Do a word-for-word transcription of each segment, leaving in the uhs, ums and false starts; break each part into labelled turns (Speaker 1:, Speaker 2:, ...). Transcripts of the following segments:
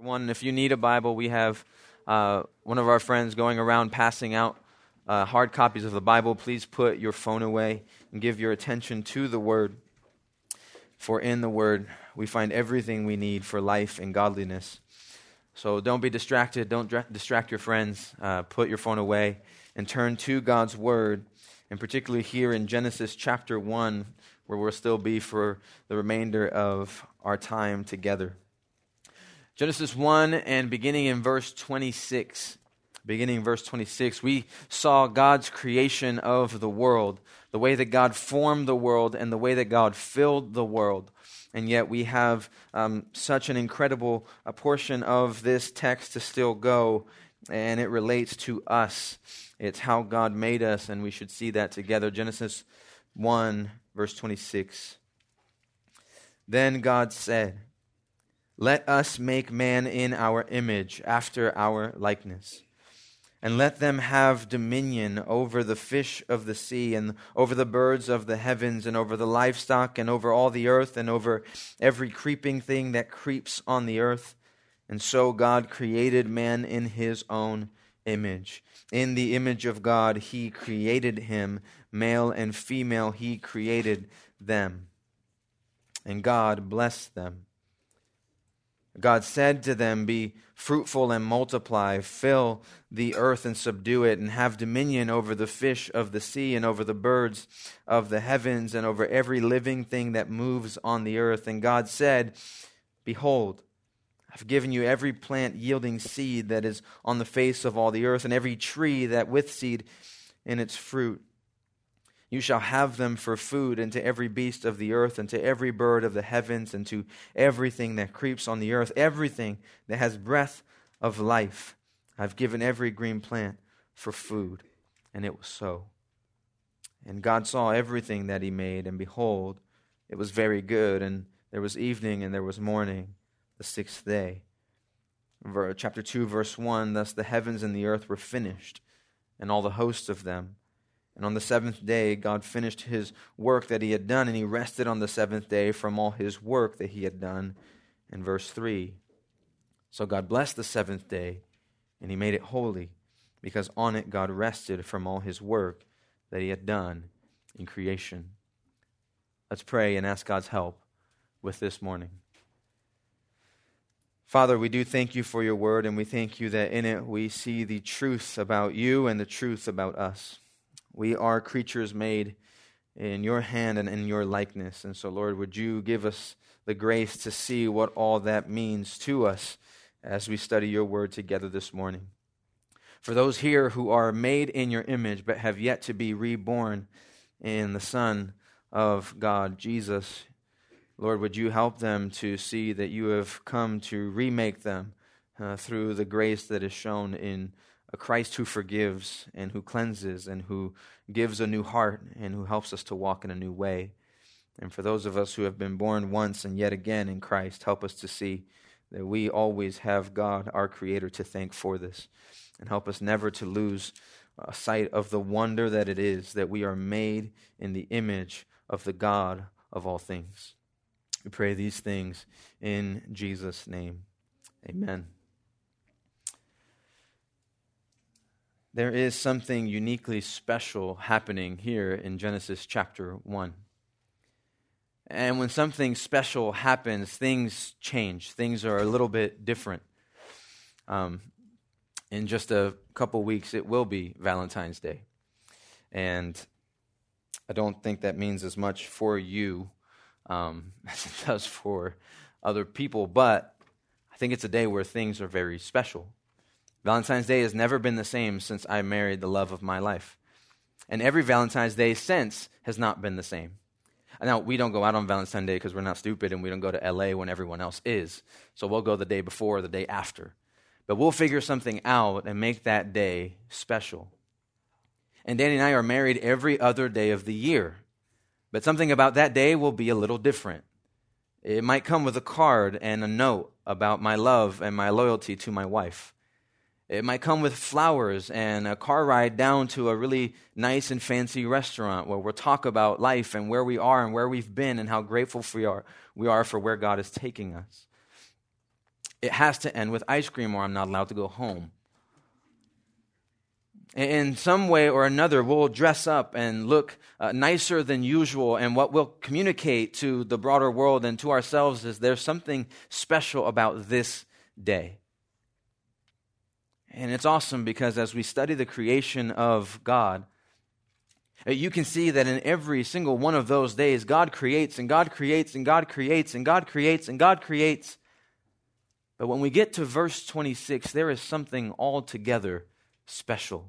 Speaker 1: One, if you need a Bible, we have uh, one of our friends going around passing out uh, hard copies of the Bible. Please put your phone away and give your attention to the Word. For in the Word, we find everything we need for life and godliness. So don't be distracted. Don't dra- distract your friends. Uh, put your phone away and turn to God's Word, and particularly here in Genesis chapter one, where we'll still be for the remainder of our time together. Genesis one, and beginning in verse twenty-six, beginning in verse twenty-six, we saw God's creation of the world, the way that God formed the world and the way that God filled the world. And yet we have um, such an incredible uh, portion of this text to still go, and it relates to us. It's how God made us, and we should see that together. Genesis one, verse twenty-six. Then God said, "Let us make man in our image, after our likeness. And let them have dominion over the fish of the sea, and over the birds of the heavens, and over the livestock, and over all the earth, and over every creeping thing that creeps on the earth." And so God created man in his own image. In the image of God he created him, male and female he created them. And God blessed them. God said to them, "Be fruitful and multiply, fill the earth and subdue it, and have dominion over the fish of the sea, and over the birds of the heavens, and over every living thing that moves on the earth." And God said, "Behold, I've given you every plant yielding seed that is on the face of all the earth, and every tree that with seed in its fruit. You shall have them for food, and to every beast of the earth, and to every bird of the heavens, and to everything that creeps on the earth, everything that has breath of life. I've given every green plant for food." And it was so. And God saw everything that he made, and behold, it was very good. And there was evening, and there was morning, the sixth day. Chapter two, verse one, "Thus the heavens and the earth were finished, and all the hosts of them. And on the seventh day, God finished his work that he had done, and he rested on the seventh day from all his work that he had done." In verse three, "So God blessed the seventh day, and he made it holy, because on it God rested from all his work that he had done in creation." Let's pray and ask God's help with this morning. Father, we do thank you for your word, and we thank you that in it we see the truth about you and the truth about us. We are creatures made in your hand and in your likeness. And so, Lord, would you give us the grace to see what all that means to us as we study your word together this morning. For those here who are made in your image but have yet to be reborn in the Son of God, Jesus, Lord, would you help them to see that you have come to remake them uh, through the grace that is shown in a Christ who forgives and who cleanses and who gives a new heart and who helps us to walk in a new way. And for those of us who have been born once and yet again in Christ, help us to see that we always have God, our Creator, to thank for this. And help us never to lose uh, sight of the wonder that it is that we are made in the image of the God of all things. We pray these things in Jesus' name. Amen. There is something uniquely special happening here in Genesis chapter one. And when something special happens, things change. Things are a little bit different. Um, in just a couple weeks, it will be Valentine's Day. And I don't think that means as much for you um, as it does for other people, but I think it's a day where things are very special. Valentine's Day has never been the same since I married the love of my life. And every Valentine's Day since has not been the same. Now, we don't go out on Valentine's Day because we're not stupid, and we don't go to L A when everyone else is. So we'll go the day before or the day after. But we'll figure something out and make that day special. And Danny and I are married every other day of the year. But something about that day will be a little different. It might come with a card and a note about my love and my loyalty to my wife. It might come with flowers and a car ride down to a really nice and fancy restaurant where we'll talk about life and where we are and where we've been and how grateful we are, we are for where God is taking us. It has to end with ice cream or I'm not allowed to go home. In some way or another, we'll dress up and look uh, nicer than usual, and what we'll communicate to the broader world and to ourselves is there's something special about this day. And it's awesome because as we study the creation of God, you can see that in every single one of those days, God creates and God creates and God creates and God creates and God creates. But when we get to verse twenty-six, there is something altogether special.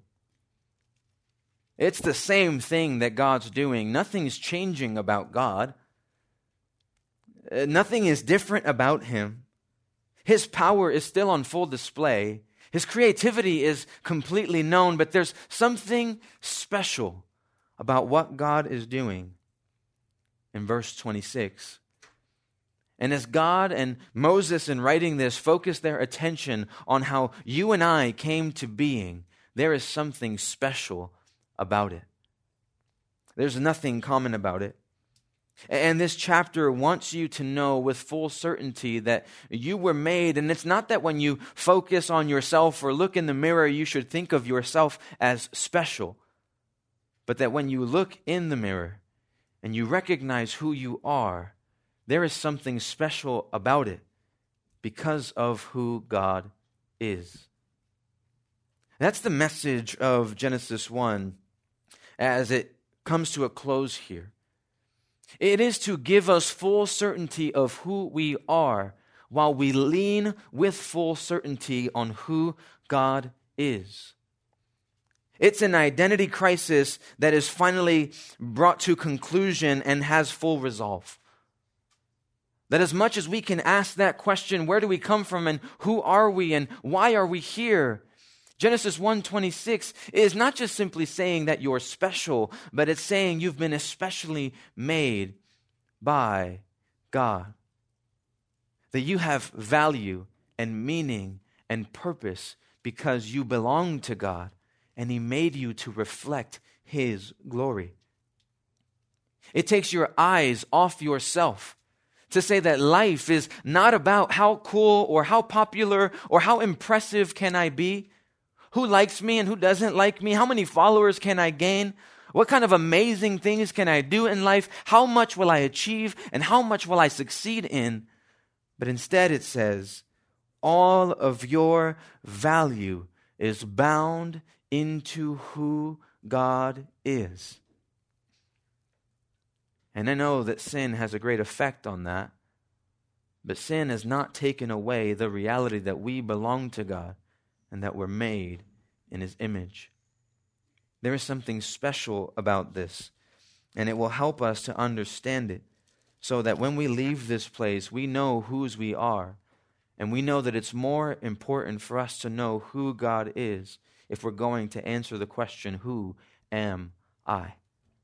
Speaker 1: It's the same thing that God's doing. Nothing's changing about God. Nothing is different about Him. His power is still on full display. His creativity is completely known, but there's something special about what God is doing in verse twenty-six. And as God and Moses in writing this focus their attention on how you and I came to being, there is something special about it. There's nothing common about it. And this chapter wants you to know with full certainty that you were made, and it's not that when you focus on yourself or look in the mirror, you should think of yourself as special, but that when you look in the mirror and you recognize who you are, there is something special about it because of who God is. That's the message of Genesis one as it comes to a close here. It is to give us full certainty of who we are while we lean with full certainty on who God is. It's an identity crisis that is finally brought to conclusion and has full resolve. That as much as we can ask that question, where do we come from and who are we and why are we here? Genesis one twenty-six is not just simply saying that you're special, but it's saying you've been especially made by God. That you have value and meaning and purpose because you belong to God and He made you to reflect His glory. It takes your eyes off yourself to say that life is not about how cool or how popular or how impressive can I be. Who likes me and who doesn't like me? How many followers can I gain? What kind of amazing things can I do in life? How much will I achieve and how much will I succeed in? But instead it says, all of your value is bound into who God is. And I know that sin has a great effect on that, but sin has not taken away the reality that we belong to God and that we're made in His image. There is something special about this, and it will help us to understand it so that when we leave this place, we know whose we are, and we know that it's more important for us to know who God is if we're going to answer the question, who am I?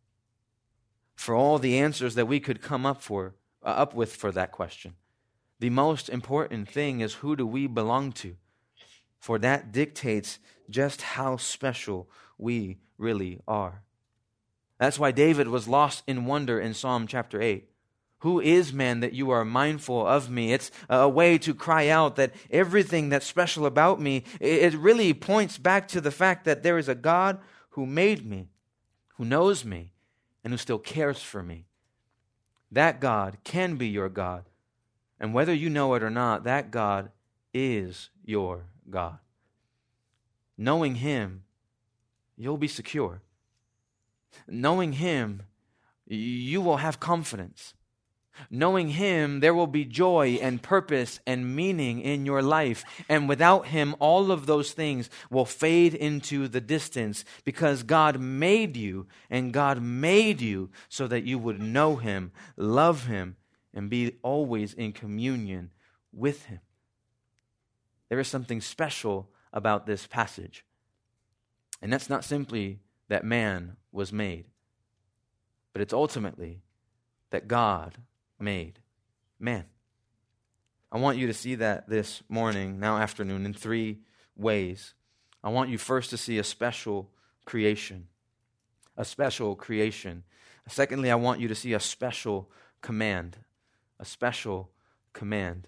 Speaker 1: For all the answers that we could come up for, uh, up with for that question, the most important thing is, who do we belong to? For that dictates just how special we really are. That's why David was lost in wonder in Psalm chapter eight. Who is man that you are mindful of me? It's a way to cry out that everything that's special about me, it really points back to the fact that there is a God who made me, who knows me, and who still cares for me. That God can be your God. And whether you know it or not, that God is your God. Knowing Him, you'll be secure. Knowing Him, you will have confidence. Knowing Him, there will be joy and purpose and meaning in your life. And without Him, all of those things will fade into the distance because God made you and God made you so that you would know Him, love Him, and be always in communion with Him. There is something special about this passage. And that's not simply that man was made, but it's ultimately that God made man. I want you to see that this morning, now afternoon, in three ways. I want you first to see a special creation. A special creation. Secondly, I want you to see a special command. A special command.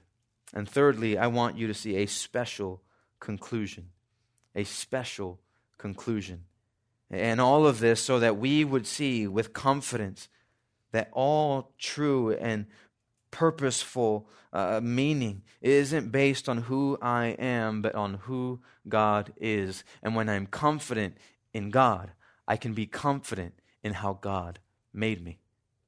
Speaker 1: And thirdly, I want you to see a special conclusion. A special conclusion. And all of this so that we would see with confidence that all true and purposeful uh, meaning isn't based on who I am, but on who God is. And when I'm confident in God, I can be confident in how God made me.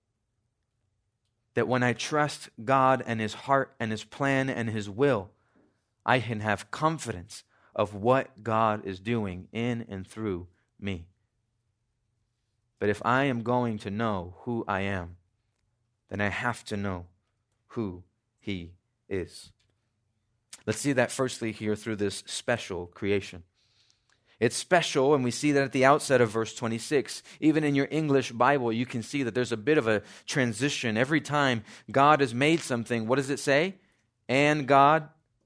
Speaker 1: That when I trust God and His heart and His plan and His will, I can have confidence of what God is doing in and through me. But if I am going to know who I am, then I have to know who He is. Let's see that firstly here through this special creation. It's special, and we see that at the outset of verse twenty-six. Even in your English Bible, you can see that there's a bit of a transition. Every time God has made something, what does it say? And God,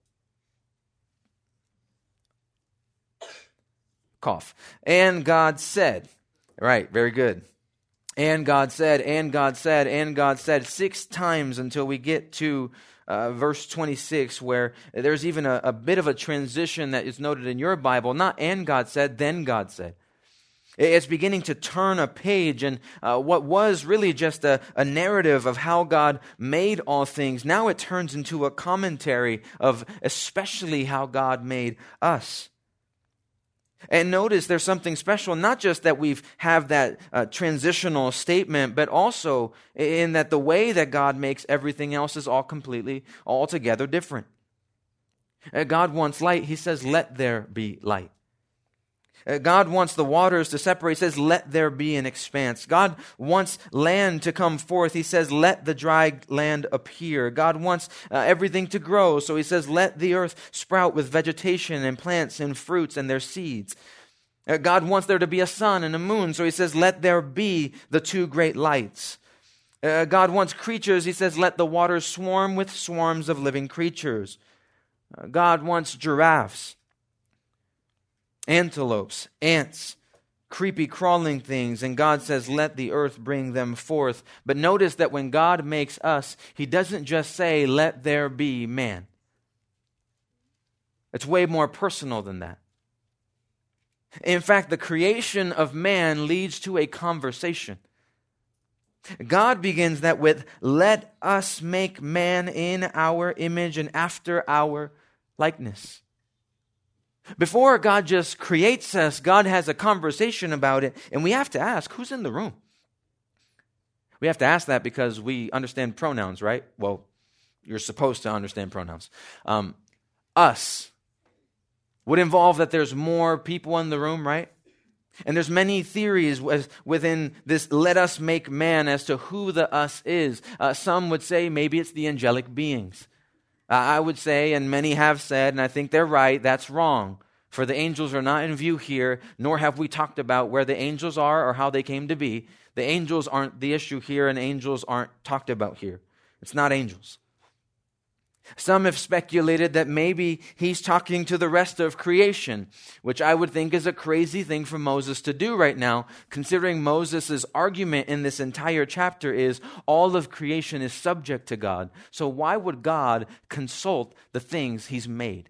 Speaker 1: cough. And God said. Right, very good. And God said, and God said, and God said, six times until we get to uh, verse twenty-six, where there's even a, a bit of a transition that is noted in your Bible. Not and God said, then God said. It's beginning to turn a page, and uh, what was really just a, a narrative of how God made all things, now it turns into a commentary of especially how God made us. And notice there's something special, not just that we have that uh, transitional statement, but also in that the way that God makes everything else is all completely, altogether different. Uh, God wants light. He says, let there be light. Uh, God wants the waters to separate. He says, let there be an expanse. God wants land to come forth. He says, let the dry land appear. God wants uh, everything to grow. So He says, let the earth sprout with vegetation and plants and fruits and their seeds. Uh, God wants there to be a sun and a moon. So He says, let there be the two great lights. Uh, God wants creatures. He says, let the waters swarm with swarms of living creatures. Uh, God wants giraffes, antelopes, ants, creepy crawling things, and God says, let the earth bring them forth. But notice that when God makes us, He doesn't just say, let there be man. It's way more personal than that. In fact, the creation of man leads to a conversation. God begins that with, let us make man in our image and after our likeness. Before God just creates us, God has a conversation about it, and we have to ask, who's in the room? We have to ask that because we understand pronouns, right? Well, you're supposed to understand pronouns. Um, us would involve that there's more people in the room, right? And there's many theories within this let us make man as to who the us is. Uh, some would say maybe it's the angelic beings. Uh, I would say, and many have said, and I think they're right, that's wrong. For the angels are not in view here, nor have we talked about where the angels are or how they came to be. The angels aren't the issue here, and angels aren't talked about here. It's not angels. Some have speculated that maybe He's talking to the rest of creation, which I would think is a crazy thing for Moses to do right now, considering Moses' argument in this entire chapter is all of creation is subject to God. So why would God consult the things He's made?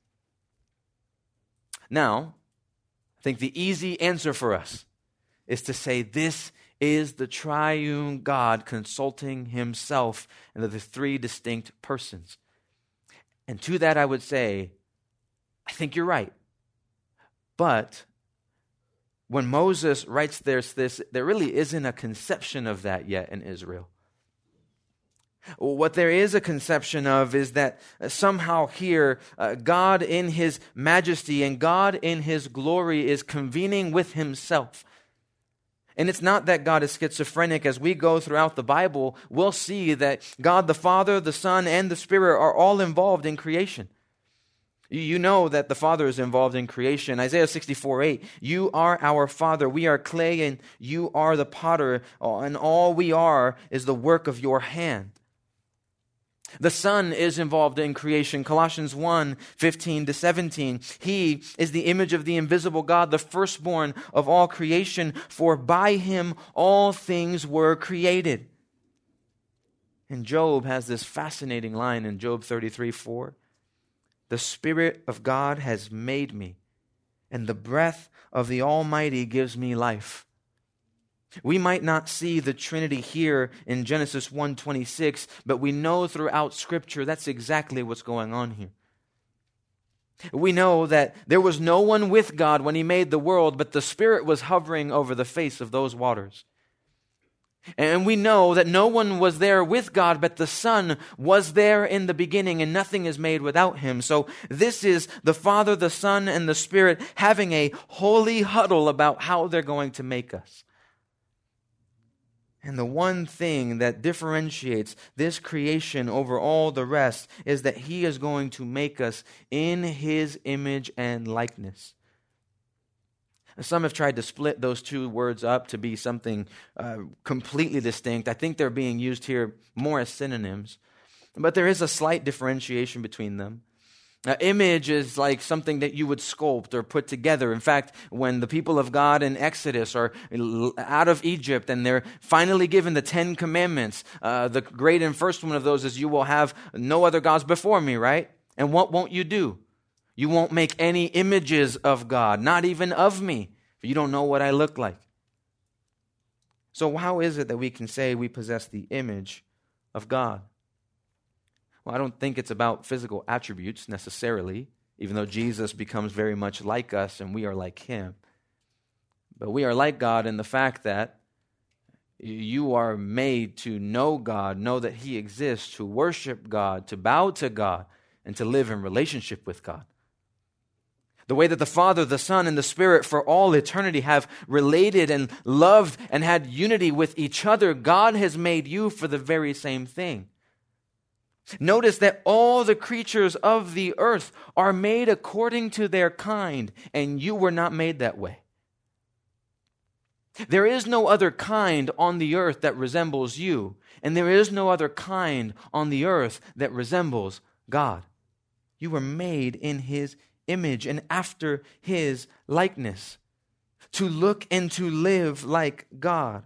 Speaker 1: Now, I think the easy answer for us is to say this is the triune God consulting Himself and the three distinct persons. And to that I would say, I think you're right. But when Moses writes this, this, there really isn't a conception of that yet in Israel. What there is a conception of is that somehow here, uh, God in His majesty and God in His glory is convening with Himself. And it's not that God is schizophrenic. As we go throughout the Bible, we'll see that God the Father, the Son, and the Spirit are all involved in creation. You know that the Father is involved in creation. Isaiah sixty-four eight, you are our Father, we are clay, and you are the potter, and all we are is the work of your hand. The Son is involved in creation. Colossians one fifteen to seventeen. He is the image of the invisible God, the firstborn of all creation, for by Him all things were created. And Job has this fascinating line in Job thirty-three four. The Spirit of God has made me, and the breath of the Almighty gives me life. We might not see the Trinity here in Genesis one twenty-six, but we know throughout Scripture that's exactly what's going on here. We know that there was no one with God when He made the world, but the Spirit was hovering over the face of those waters. And we know that no one was there with God, but the Son was there in the beginning, and nothing is made without Him. So this is the Father, the Son, and the Spirit having a holy huddle about how they're going to make us. And the one thing that differentiates this creation over all the rest is that He is going to make us in His image and likeness. Some have tried to split those two words up to be something uh, completely distinct. I think they're being used here more as synonyms. But there is a slight differentiation between them. Uh, image is like something that you would sculpt or put together. In fact, when the people of God in Exodus are out of Egypt and they're finally given the Ten Commandments, uh, the great and first one of those is you will have no other gods before me, right? And what won't you do? You won't make any images of God, not even of me, for you don't know what I look like. So how is it that we can say we possess the image of God? Well, I don't think it's about physical attributes necessarily, even though Jesus becomes very much like us and we are like Him. But we are like God in the fact that you are made to know God, know that He exists, to worship God, to bow to God, and to live in relationship with God. The way that the Father, the Son, and the Spirit for all eternity have related and loved and had unity with each other, God has made you for the very same thing. Notice that all the creatures of the earth are made according to their kind, and you were not made that way. There is no other kind on the earth that resembles you, and there is no other kind on the earth that resembles God. You were made in His image and after His likeness, to look and to live like God.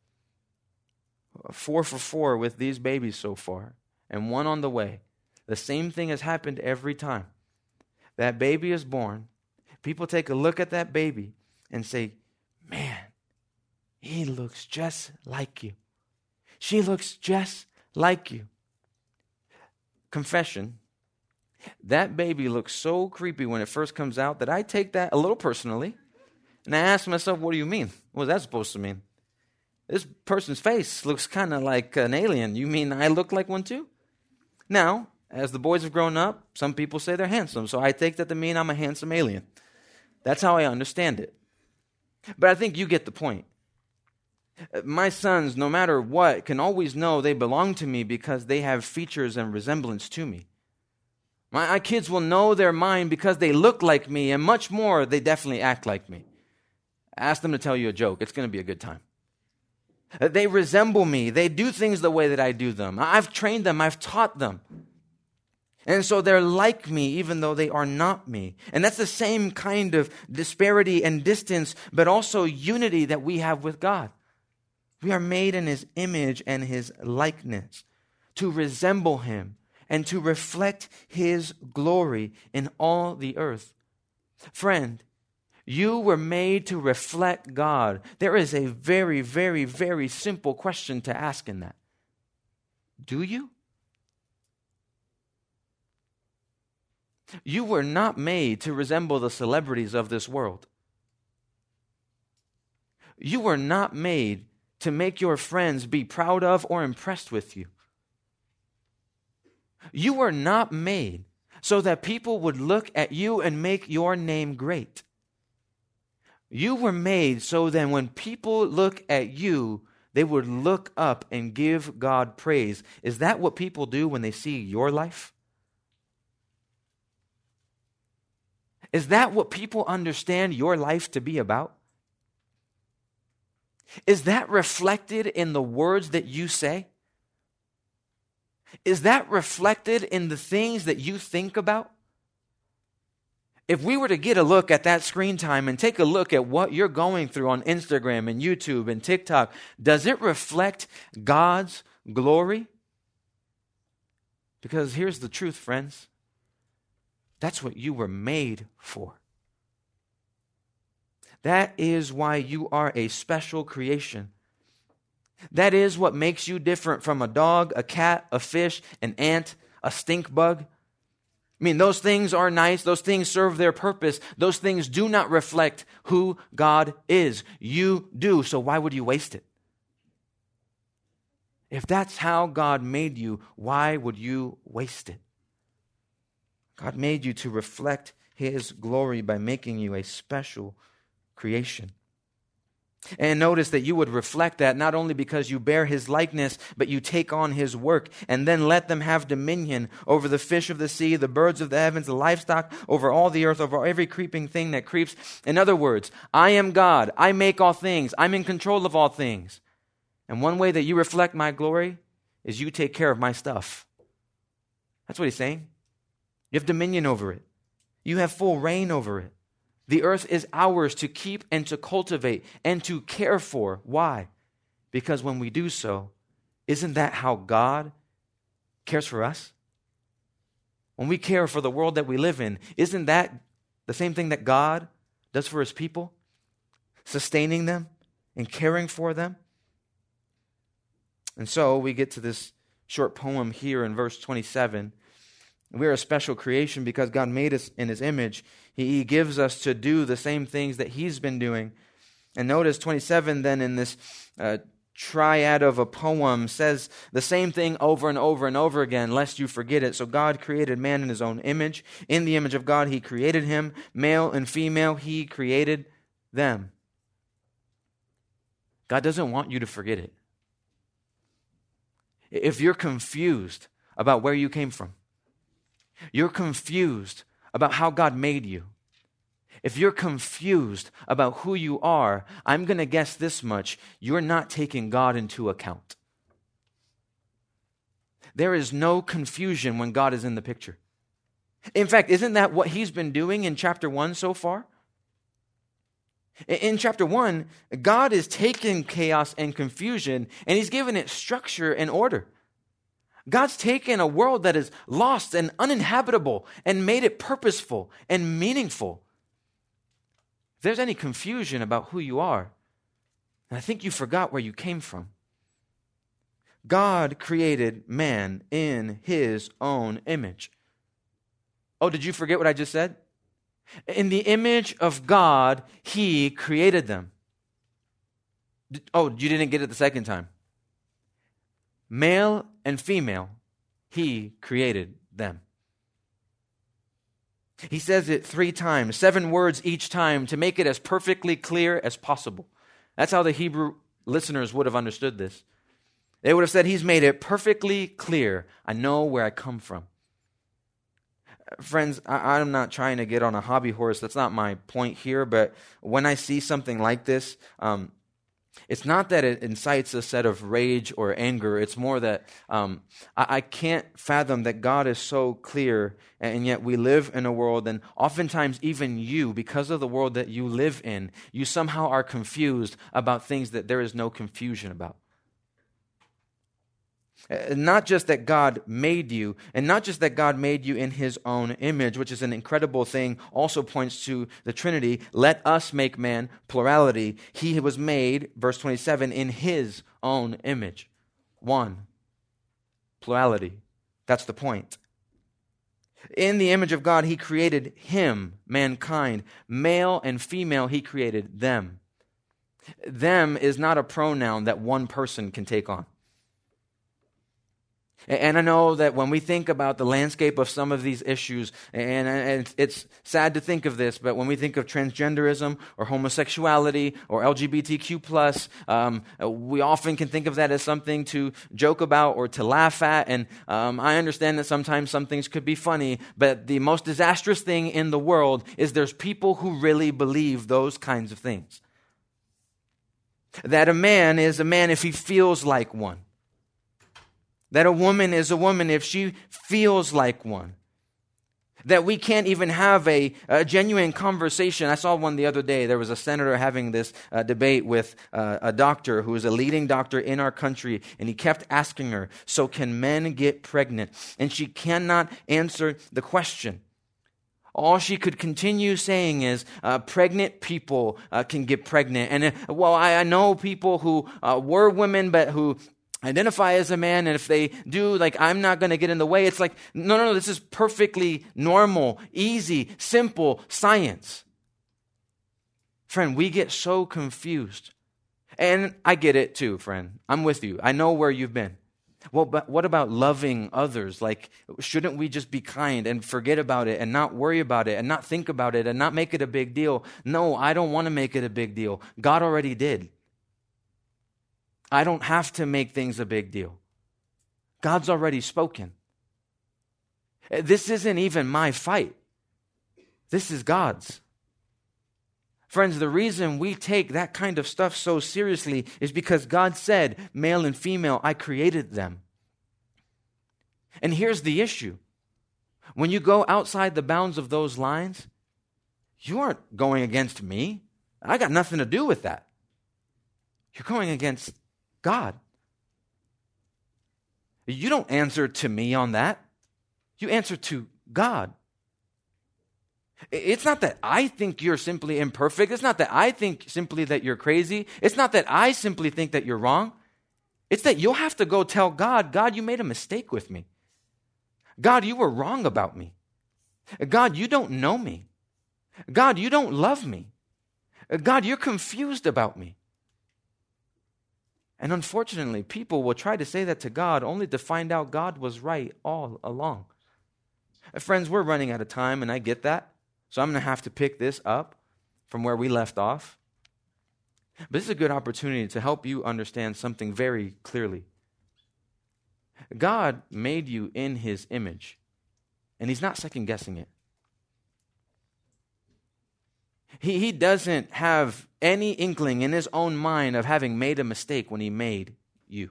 Speaker 1: Four for four with these babies so far, and one on the way. The same thing has happened every time. That baby is born. People take a look at that baby and say, man, he looks just like you. She looks just like you. Confession. That baby looks so creepy when it first comes out that I take that a little personally. And I ask myself, what do you mean? What is that supposed to mean? This person's face looks kind of like an alien. You mean I look like one too? Now, as the boys have grown up, some people say they're handsome. So I take that to mean I'm a handsome alien. That's how I understand it. But I think you get the point. My sons, no matter what, can always know they belong to me because they have features and resemblance to me. My kids will know they're mine because they look like me, and much more, they definitely act like me. Ask them to tell you a joke. It's going to be a good time. They resemble me. They do things the way that I do them. I've trained them. I've taught them. And so they're like me, even though they are not me. And that's the same kind of disparity and distance, but also unity that we have with God. We are made in His image and His likeness to resemble Him and to reflect His glory in all the earth. Friend, you were made to reflect God. There is a very, very, very simple question to ask in that. Do you? You were not made to resemble the celebrities of this world. You were not made to make your friends be proud of or impressed with you. You were not made so that people would look at you and make your name great. You were made so that when people look at you, they would look up and give God praise. Is that what people do when they see your life? Is that what people understand your life to be about? Is that reflected in the words that you say? Is that reflected in the things that you think about? If we were to get a look at that screen time and take a look at what you're going through on Instagram and YouTube and TikTok, does it reflect God's glory? Because here's the truth, friends. That's what you were made for. That is why you are a special creation. That is what makes you different from a dog, a cat, a fish, an ant, a stink bug. I mean, those things are nice. Those things serve their purpose. Those things do not reflect who God is. You do, so why would you waste it? If that's how God made you, why would you waste it? God made you to reflect His glory by making you a special creation. And notice that you would reflect that not only because you bear His likeness, but you take on His work, and then let them have dominion over the fish of the sea, the birds of the heavens, the livestock, over all the earth, over every creeping thing that creeps. In other words, I am God. I make all things. I'm in control of all things. And one way that you reflect my glory is you take care of my stuff. That's what He's saying. You have dominion over it. You have full reign over it. The earth is ours to keep and to cultivate and to care for. Why? Because when we do so, isn't that how God cares for us? When we care for the world that we live in, isn't that the same thing that God does for His people? Sustaining them and caring for them? And so we get to this short poem here in verse twenty-seven. We're a special creation because God made us in His image. He gives us to do the same things that He's been doing. And notice twenty-seven then in this uh, triad of a poem says the same thing over and over and over again, lest you forget it. So God created man in His own image. In the image of God, He created him. Male and female, He created them. God doesn't want you to forget it. If you're confused about where you came from, you're confused about how God made you, if you're confused about who you are, I'm going to guess this much: you're not taking God into account. There is no confusion when God is in the picture. In fact, isn't that what He's been doing in chapter one so far? In chapter one, God is taking chaos and confusion and He's given it structure and order. God's taken a world that is lost and uninhabitable and made it purposeful and meaningful. If there's any confusion about who you are, I think you forgot where you came from. God created man in His own image. Oh, did you forget what I just said? In the image of God, He created them. Oh, you didn't get it the second time. Male and female, He created them. He says it three times, seven words each time, to make it as perfectly clear as possible. That's how the Hebrew listeners would have understood this. They would have said, He's made it perfectly clear. I know where I come from. Friends, I, I'm not trying to get on a hobby horse. That's not my point here. But when I see something like this, um, it's not that it incites a set of rage or anger. It's more that um, I, I can't fathom that God is so clear, and yet we live in a world, and oftentimes even you, because of the world that you live in, you somehow are confused about things that there is no confusion about. Not just that God made you, and not just that God made you in His own image, which is an incredible thing, also points to the Trinity. Let us make man, plurality. He was made, verse twenty-seven, in His own image. One. Plurality. That's the point. In the image of God, He created him, mankind. Male and female, He created them. Them is not a pronoun that one person can take on. And I know that when we think about the landscape of some of these issues, and it's sad to think of this, but when we think of transgenderism or homosexuality or L G B T Q plus, um, we often can think of that as something to joke about or to laugh at. And um, I understand that sometimes some things could be funny, but the most disastrous thing in the world is there's people who really believe those kinds of things. That a man is a man if he feels like one. That a woman is a woman if she feels like one. that we can't even have a, a genuine conversation. I saw one the other day. There was a senator having this uh, debate with uh, a doctor who is a leading doctor in our country, and he kept asking her, so can men get pregnant? And she cannot answer the question. All she could continue saying is, uh, pregnant people uh, can get pregnant. And, uh, well, I, I know people who uh, were women, but who identify as a man, and if they do, like, I'm not going to get in the way. It's like, no, no, no, this is perfectly normal, easy, simple science. Friend, we get so confused. And I get it too, friend. I'm with you. I know where you've been. Well, but what about loving others? Like, shouldn't we just be kind and forget about it and not worry about it and not think about it and not make it a big deal? No, I don't want to make it a big deal. God already did. I don't have to make things a big deal. God's already spoken. This isn't even my fight. This is God's. Friends, the reason we take that kind of stuff so seriously is because God said, male and female, I created them. And here's the issue. When you go outside the bounds of those lines, you aren't going against me. I got nothing to do with that. You're going against God. You don't answer to me on that. You answer to God. It's not that I think you're simply imperfect. It's not that I think simply that you're crazy. It's not that I simply think that you're wrong. It's that you'll have to go tell God, God, you made a mistake with me. God, you were wrong about me. God, you don't know me. God, you don't love me. God, you're confused about me. And unfortunately, people will try to say that to God only to find out God was right all along. Friends, we're running out of time, and I get that. So I'm going to have to pick this up from where we left off. But this is a good opportunity to help you understand something very clearly. God made you in His image, and He's not second-guessing it. He, he doesn't have any inkling in His own mind of having made a mistake when He made you.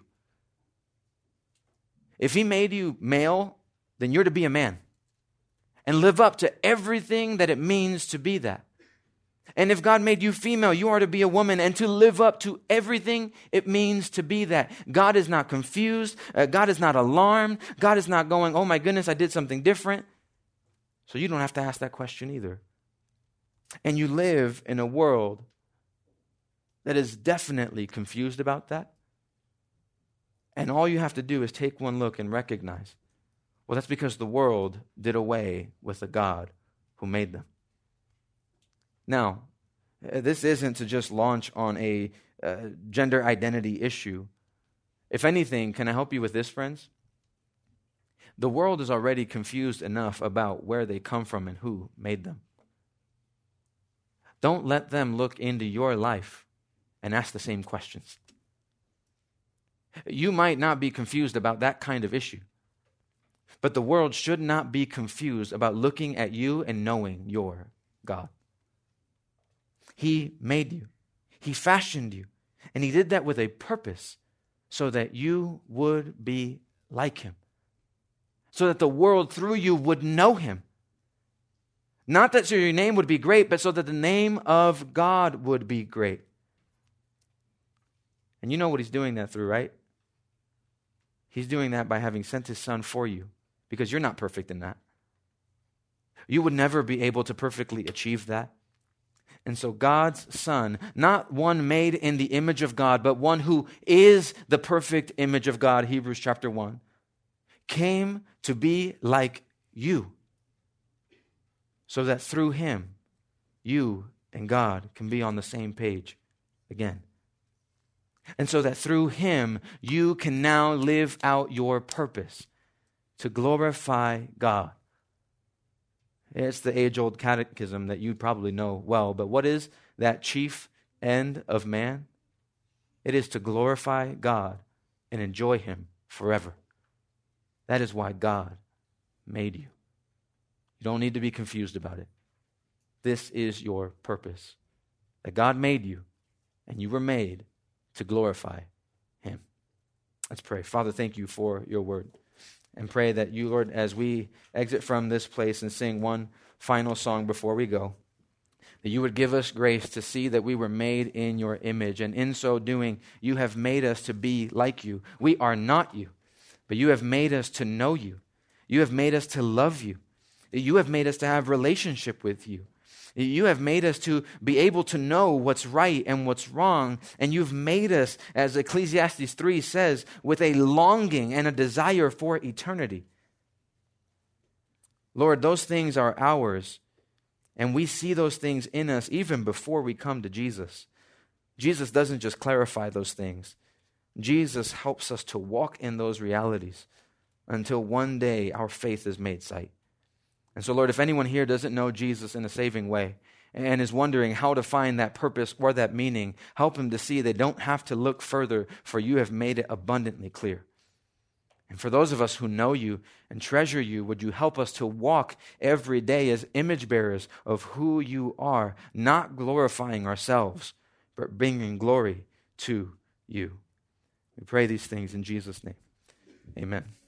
Speaker 1: If He made you male, then you're to be a man and live up to everything that it means to be that. And if God made you female, you are to be a woman and to live up to everything it means to be that. God is not confused. Uh, God is not alarmed. God is not going, oh my goodness, I did something different. So you don't have to ask that question either. And you live in a world that is definitely confused about that. And all you have to do is take one look and recognize, well, that's because the world did away with the God who made them. Now, this isn't to just launch on a uh, gender identity issue. If anything, can I help you with this, friends? The world is already confused enough about where they come from and who made them. Don't let them look into your life and ask the same questions. You might not be confused about that kind of issue, but the world should not be confused about looking at you and knowing your God. He made you. He fashioned you. And He did that with a purpose so that you would be like Him. So that the world through you would know Him. Not that so your name would be great, but so that the name of God would be great. And you know what He's doing that through, right? He's doing that by having sent His Son for you, because you're not perfect in that. You would never be able to perfectly achieve that. And so God's Son, not one made in the image of God, but one who is the perfect image of God, Hebrews chapter one, came to be like you, so that through Him, you and God can be on the same page again. And so that through Him, you can now live out your purpose to glorify God. It's the age-old catechism that you probably know well, but what is that chief end of man? It is to glorify God and enjoy Him forever. That is why God made you. You don't need to be confused about it. This is your purpose. That God made you, and you were made to glorify Him. Let's pray. Father, thank you for your word. and pray that you, Lord, as we exit from this place and sing one final song before we go, that you would give us grace to see that we were made in your image, and in so doing, you have made us to be like you. We are not you, but you have made us to know you. You have made us to love you. You have made us to have relationship with you. You have made us to be able to know what's right and what's wrong, and you've made us, as Ecclesiastes three says, with a longing and a desire for eternity. Lord, those things are ours, and we see those things in us even before we come to Jesus. Jesus doesn't just clarify those things. Jesus helps us to walk in those realities until one day our faith is made sight. And so, Lord, if anyone here doesn't know Jesus in a saving way and is wondering how to find that purpose or that meaning, help them to see they don't have to look further, for you have made it abundantly clear. And for those of us who know you and treasure you, would you help us to walk every day as image bearers of who you are, not glorifying ourselves, but bringing glory to you. We pray these things in Jesus' name. Amen.